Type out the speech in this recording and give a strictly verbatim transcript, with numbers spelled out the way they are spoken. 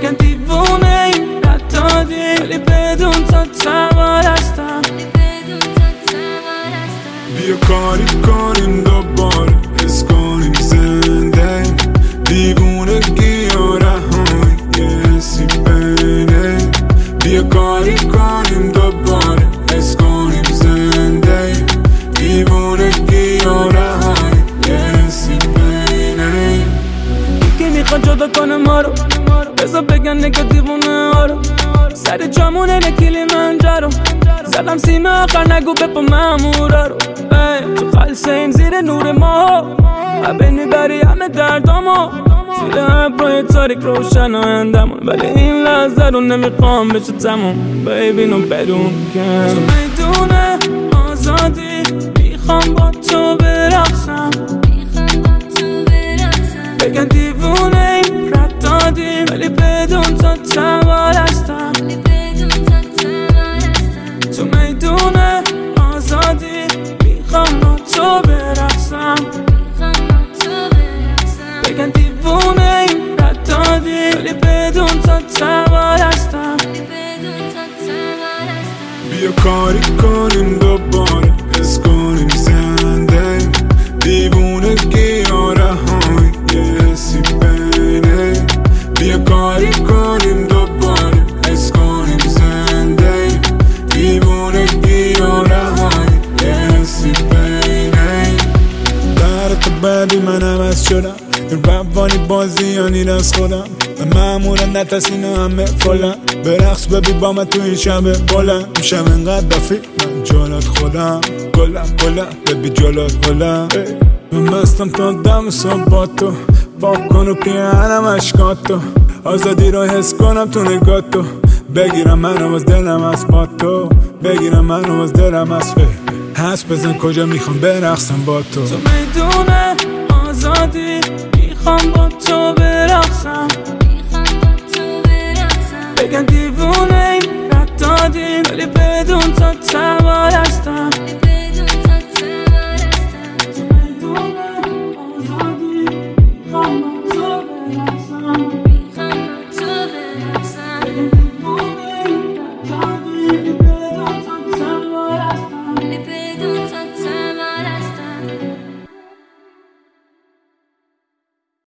بگن دیوونه این رد دادی ولی بدون تا سوار هستم. بیا کاری کنیم دوباره حس کنیم زنده دیوونگی و رهایی یه حسی بینه. بیا کاری کنیم دوباره حس کنیم زنده دیوونگی و رهایی یه حسی بینه. یکی میخواد جدا کنه ما رو بذار بگن نگه دیوونه ها رو سر جامونه نکیلی منجرو زدم سیمه آخر نگو بپا مامورا رو تو خلصه این زیر نور ما بین میبری همه دردامو زیر ابرای تاریک روشن و اندمون ولی این لحظه رو نمیخوام بشه تموم بیبی نو بدون که تو میدونه آزادی میخوام با تو برقصم بگن دیوونه این رد دادی ولی بدون تا سوار هستم. تو میدونه آزادی میخوام با تو برقصم بگن دیوونه این رد دادی ولی بدون تا سوار هستم. بیا کاری کنیم دوباره حس کنیم زنده دیوونگی و رهایی یه حسی بینه. بیا کاری کنیم دوباره حس کنیم زنده دیوونگی و رهایی یه حسی بینه. در تو بعدی من عوض شدم این روانی بازیانی از خودم معمولا نتسینو همه فلم برقص ببی با من تو این شب بلند میشم انقدر دفی من جالت خودم گلم گلم ببی جالت گلم. من مستم تا دم صبح با تو پاک کن و پیانم عشقاتو آزادی رو حس کنم تو نگاتو بگیرم منو از دلم از با تو بگیرم منو از دلم از فه حس بزن کجا میخوام برقصم با تو. تو میدونه آزادی میخوام با تو برقصم بگن دیوونه این رد دادی ولی بدون تا سوار هستم. تو میدونه آزادی میخوام با تو برقصم